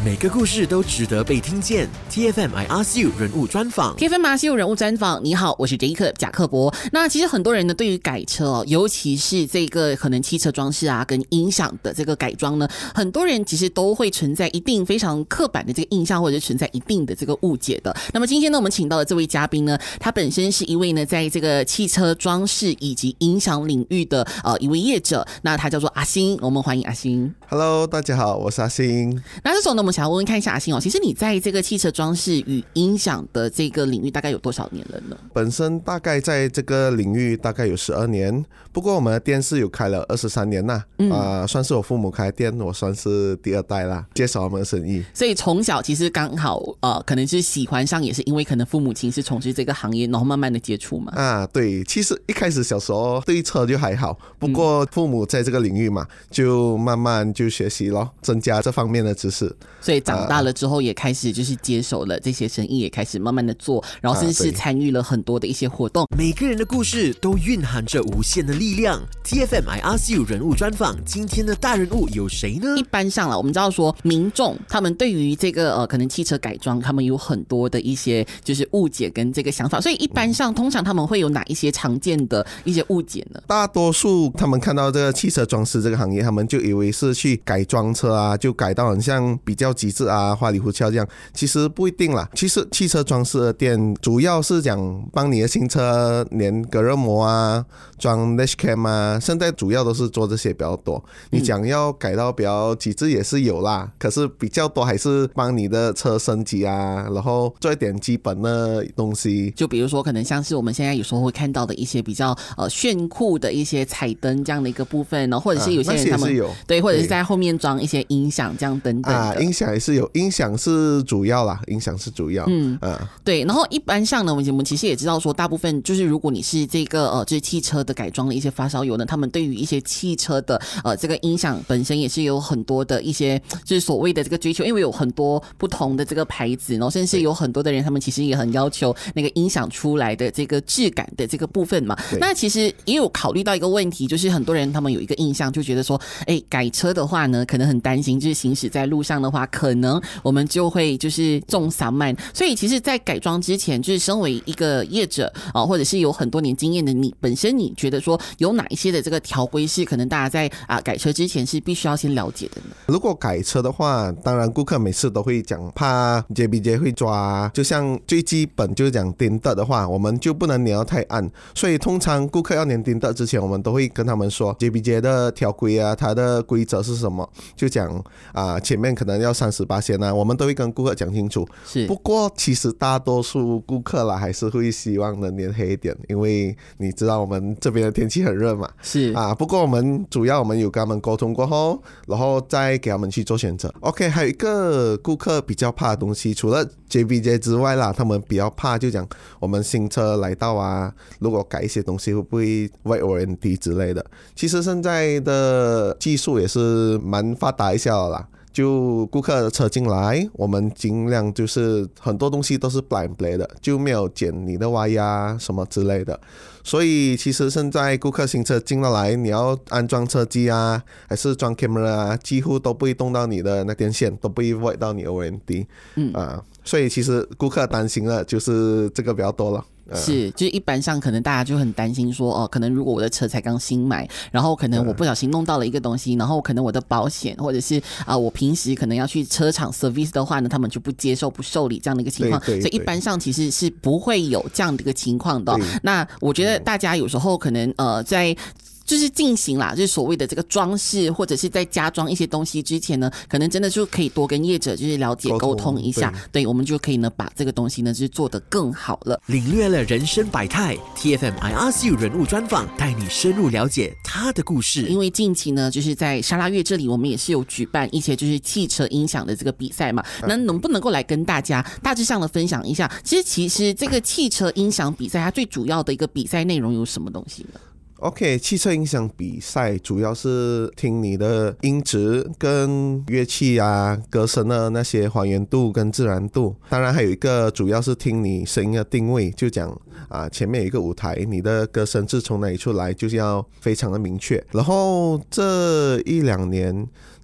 每个故事都值得被听见。TFM I Ask You 人物专访。 TFM I Ask You 人物专访。你好，我是 Jacob 贾克伯。那其实很多人呢，对于改车尤其是这个可能汽车装饰啊跟音响的这个改装呢，很多人其实都会存在一定非常刻板的这个印象，或者存在一定的这个误解的。那么今天呢，我们请到的这位嘉宾呢，他本身是一位呢，在这个汽车装饰以及音响领域的一位业者。那他叫做阿星，我们欢迎阿星。 Hello， 大家好，我是阿星。 那这时候呢，我们想要问问看一下阿星其实你在这个汽车装饰与音响的这个领域大概有多少年了呢？ 本身大概在这个领域大概有12年，不过我们的店是有开了23年啦，算是我父母开店，我算是第二代啦，接手他们的生意。 所以从小其实刚好可能是喜欢上，也是因为可能父母亲是从事这个行业，然后慢慢的接触嘛。 对，其实一开始小时候对车就还好，不过父母在这个领域嘛，就慢慢就学习咯，增加这方面的知识。 所以长大了之后也开始就是接手了这些生意，也开始慢慢的做，然后甚至是参与了很多的一些活动。 每个人的故事都蕴含着无限的力量。TFM I Ask You 人物专访，今天的大人物有谁呢？ 一般上我们知道说民众他们对于这个可能汽车改装，他们有很多的一些就是误解跟这个想法，所以一般上通常他们会有哪一些常见的一些误解呢？ 大多数他们看到这个汽车装饰这个行业，他们就以为是去改装车啊，就改到很像比较极致啊，花里胡哨这样，其实不一定啦。其实汽车装饰的店主要是讲帮你的新车粘隔热膜啊，装 dashcam 啊，现在主要都是做这些比较多。你讲要改到比较极致也是有啦，可是比较多还是帮你的车升级啊，然后做一点基本的东西。 就比如说可能像是我们现在有时候会看到的一些比较炫酷的一些彩灯这样的一个部分，然后或者是有些人他们对，或者是在后面装一些音响这样等等的。 音响也是有，音响是主要啦，音响是主要。 对。然后一般上呢，我们其实也知道说，大部分就是如果你是这个就是汽车的改装的一些发烧友呢，他们对于一些汽车的这个音响本身也是有很多的一些就是所谓的这个追求，因为有很多不同的这个牌子，然后甚至有很多的人他们其实也很要求那个音响出来的这个质感的这个部分嘛。那其实也有考虑到一个问题，就是很多人他们有一个印象，就觉得说改车的话呢，可能很担心就是行驶在路上的话，可能我们就会就是中散漫。所以其实在改装之前，就是身为一个业者或者是有很多年经验的你本身，你觉得说有哪一些的这个条规是可能大家在改车之前是必须要先了解的呢？ 如果改车的话，当然顾客每次都会讲怕 JBJ 会抓，就像最基本就是讲钉的话，我们就不能粘到太暗，所以通常顾客要粘钉的之前，我们都会跟他们说 JBJ 的条规啊，它的规则是什么，就讲前面可能要30%啊，我们都会跟顾客讲清楚。 是， 不过其实大多数顾客啦还是会希望能粘黑一点，因为你知道我们这边的天气很热嘛。 是不过我们有跟他们沟通过后，然后再给他们去做选择。OK， 还有一个顾客比较怕的东西，除了 JBJ 之外啦，他们比较怕就讲我们新车来到如果改一些东西会不会 void warranty 之类的。其实现在的技术也是蛮发达一下了啦。就顾客的车进来，我们尽量就是很多东西都是 blind play 的，就没有剪你的歪呀什么之类的。所以其实现在顾客新车进来，你要安装车机啊，还是装 camera 几乎都不会动到你的那电线，都不会 void 到你的 warranty。所以其实顾客担心的就是这个比较多了。 是，就是一般上可能大家就很担心说可能如果我的车才刚新买，然后可能我不小心弄到了一个东西，然后可能我的保险或者是我平时可能要去车厂 service 的话呢，他们就不接受不受理这样的一个情况。所以一般上其实是不会有这样的一个情况的。那我觉得大家有时候可能在就是进行啦，就是所谓的这个装饰或者是在加装一些东西之前呢，可能真的就可以多跟业者就是了解沟通一下，对，我们就可以呢把这个东西呢就是做得更好了。 领略了人生百态， TFM I Ask You 人物专访，带你深入了解他的故事。 因为近期呢就是在沙拉越这里，我们也是有举办一些就是汽车音响的这个比赛嘛，那能不能够来跟大家大致上的分享一下，其实这个汽车音响比赛它最主要的一个比赛内容有什么东西呢 ？OK， 汽车音响比赛主要是听你的音质跟乐器歌声的那些还原度跟自然度，当然还有一个主要是听你声音的定位，就讲前面有一个舞台，你的歌声是从哪里出来，就是要非常的明确。然后这1-2年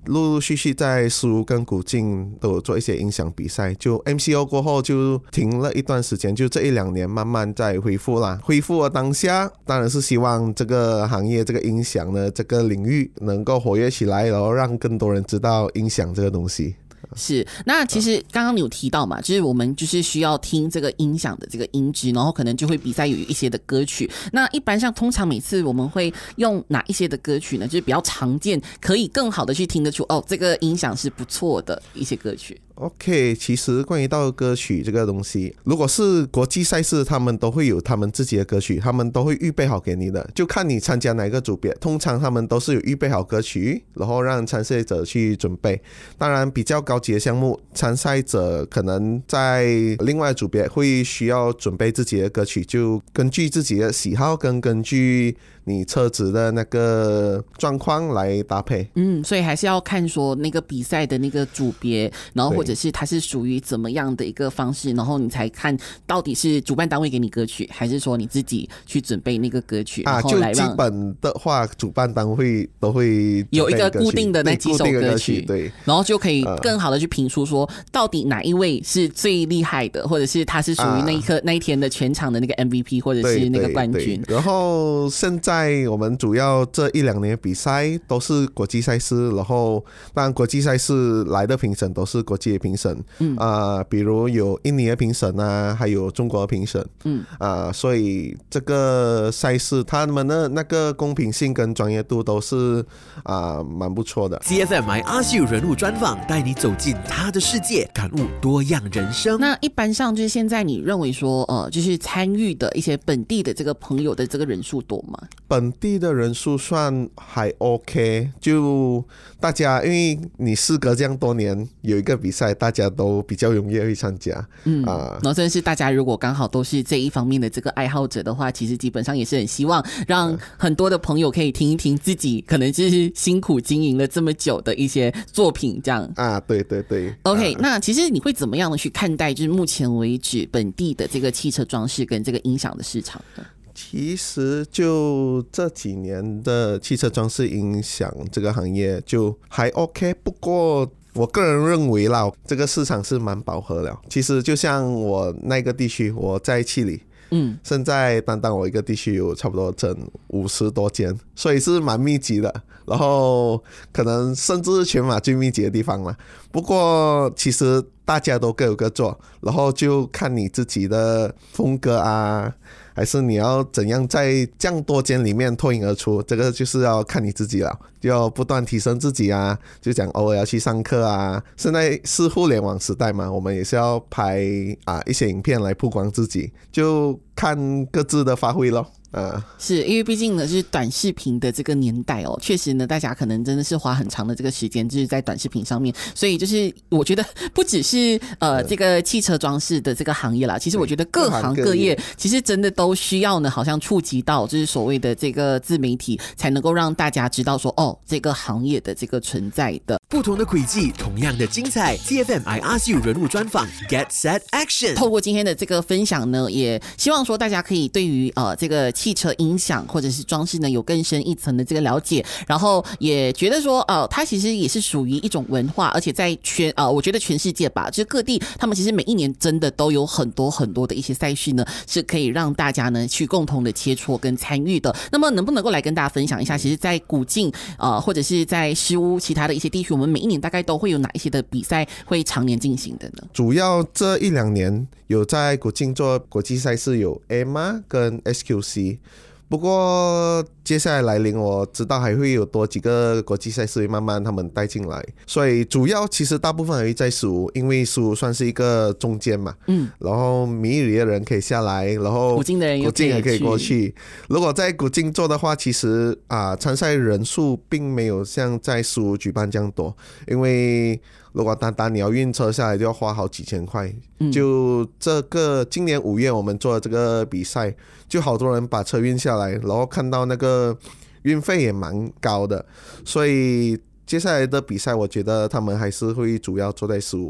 陆陆续续在15跟古晋都有做一些音响比赛，就 MCO 过后就停了一段时间，就这1-2年慢慢再恢复啦。恢复的当下，当然是希望这个行业、这个音响的这个领域能够活跃起来，然后让更多人知道音响这个东西。 是，那其实刚刚你有提到嘛，就是我们就是需要听这个音响的这个音质，然后可能就会比赛有一些的歌曲。那一般像通常每次我们会用哪一些的歌曲呢？就是比较常见，可以更好的去听得出哦，这个音响是不错的一些歌曲。 OK， 其实关于到歌曲这个东西，如果是国际赛事，他们都会有他们自己的歌曲，他们都会预备好给你的，就看你参加哪个组别。通常他们都是有预备好歌曲，然后让参赛者去准备。当然，比较高级的项目，参赛者可能在另外组别会需要准备自己的歌曲，就根据自己的喜好跟根据你车子的那个状况来搭配。 所以还是要看说那个比赛的那个组别，然后或者是它是属于怎么样的一个方式，然后你才看到底是主办单位给你歌曲，还是说你自己去准备那个歌曲，然后来让就基本的话，主办单位都会有一个固定的那几首歌曲， 对， 然后就可以更好的去评述说到底哪一位是最厉害的，或者是他是属于那一天的全场的那个 MVP 或者是那个冠军。 然后现在我们主要这1-2年比赛都是国际赛事，然后当然国际赛事来的评审都是国际的评审，比如有印尼的评审啊，还有中国的评审，所以这个赛事他们的那个公平性跟专业度都是蛮不错的。 TFM I Ask You 人物专访，带你走进他的世界，感悟多样人生。 那一般上就是现在你认为说就是参与的一些本地的这个朋友的这个人数多吗？ 本地的人数算还 OK， 就大家因为你事隔这样多年有一个比赛，大家都比较踊跃会参加， 然后真的是大家如果刚好都是这一方面的这个爱好者的话，其实基本上也是很希望让很多的朋友可以听一听自己可能就是辛苦经营了这么久的一些作品这样对对对。 OK，那其实你会怎么样的去看待就是目前为止本地的这个汽车装饰跟这个音响的市场呢？ 其实就这几年的汽车装饰音响这个行业就还 OK， 不过我个人认为啦，这个市场是蛮饱和了。其实就像我那个地区，我在七里，现在单单我一个地区有差不多整50多间，所以是蛮密集的，然后可能甚至是全马最密集的地方了。不过其实大家都各有各做，然后就看你自己的风格啊，还是你要怎样在这样多间里面脱颖而出，这个就是要看你自己了，就要不断提升自己啊，就讲偶尔要去上课啊。现在是互联网时代嘛，我们也是要拍一些影片来曝光自己，就看各自的发挥咯。 是因为毕竟呢是短视频的这个年代哦，确实呢大家可能真的是花很长的这个时间就是在短视频上面，所以就是我觉得不只是这个汽车装饰的这个行业啦，其实我觉得各行各业其实真的都需要呢好像触及到就是所谓的这个自媒体，才能够让大家知道说这个行业的这个存在的不同的轨迹，同样的精彩。TFM I Ask You 人物专访 Get Set Action。 透过今天的这个分享呢，也希望说大家可以对于这个汽车音响或者是装饰呢有更深一层的这个了解，然后也觉得说它其实也是属于一种文化，而且在我觉得全世界吧，就是各地他们其实每一年真的都有很多很多的一些赛事呢，是可以让大家呢去共同的切磋跟参与的。那么能不能够来跟大家分享一下，其实在古晋或者是在诗屋其他的一些地区，我们每一年大概都会有哪一些的比赛会常年进行的呢？ 主要这1-2年有在古晋做国际赛事，有 EMA 跟 SQC，不过接下来来临，我知道还会有多几个国际赛事会慢慢他们带进来，所以主要其实大部分还会在15，因为15算是一个中间嘛，然后米里的人可以下来，然后古晋的人也可以过去。如果在古晋做的话，其实参赛人数并没有像在15举办这样多，因为如果单单你要运车下来就要花好几千块。就这个今年5月我们做的这个比赛，就好多人把车运下来，然后看到那个运费也蛮高的，所以接下来的比赛我觉得他们还是会主要做在15。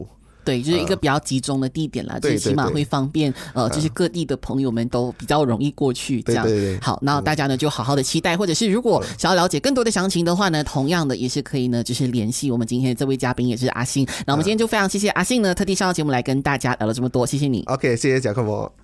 对，就是一个比较集中的地点啦， 对就是起码会方便就是各地的朋友们都比较容易过去这样。 对对对， 好，那大家呢就好好的期待，或者是如果想要了解更多的详情的话呢，同样的也是可以呢，就是联系我们今天的这位嘉宾，也是阿信。那我们今天就非常谢谢阿信呢，特地上到节目来跟大家聊了这么多，谢谢你。 OK， 谢谢贾克伯。